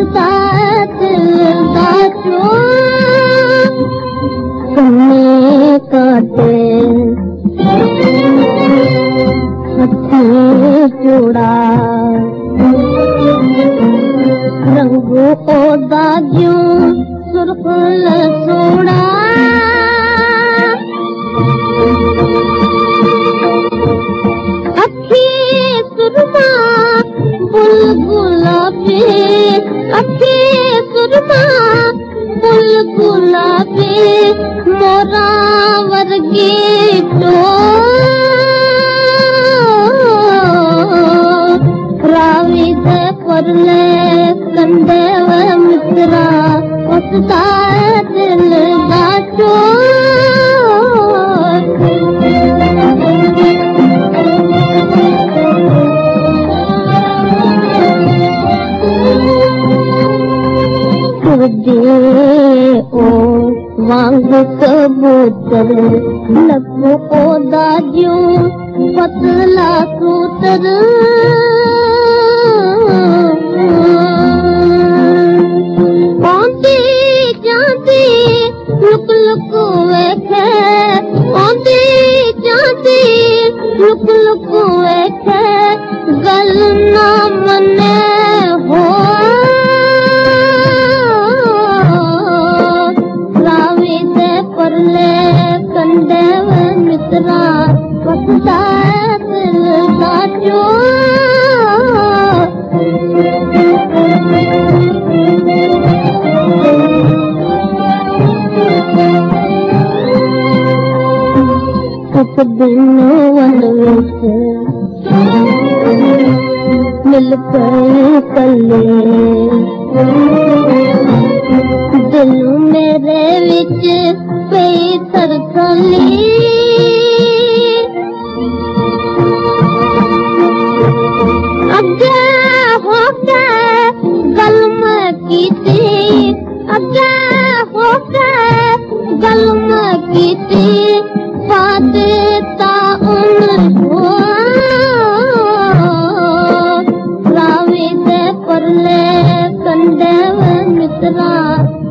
काटे हथी चूड़ा रंगो ओदा जूं सुरखल सोड़ा अखी सुरमा फुल गुलाबी अखी सुरमा फुल गुलाबी मोरा वर्गी रावी दे परले कंदेव मित्रा उसका दिल गाचो वांग कबूतर लखो ओदा जूं पतला सूतर आंदी जांदी लुक लुक वेखे आंदी जांदी लुक लुक वेखे गल ना मने हो परले कंदेव मित्रा वसदा दिल गाचो एक दिन वन विच मिल गए कल्ले दिल मेरे विच पई थरथली अगे होके गल मैं कीती अगे होके गल मैं कीती पाते ता उन हो रावी दे परले कंदेव मित्रा